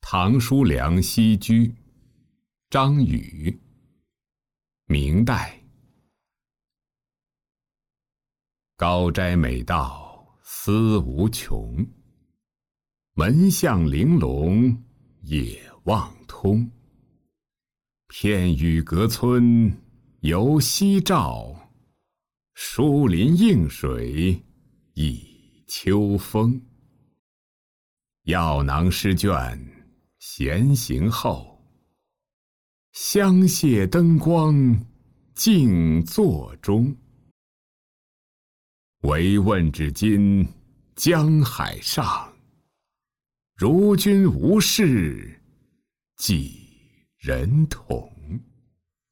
唐叔梁西居，张禹，明代。高斋美道思无穷，门向玲珑野望通。片羽隔村游夕照，疏林映水倚秋风。药囊诗卷闲行后，香榭灯光静坐中。唯问至今江海上，如君无事几人同？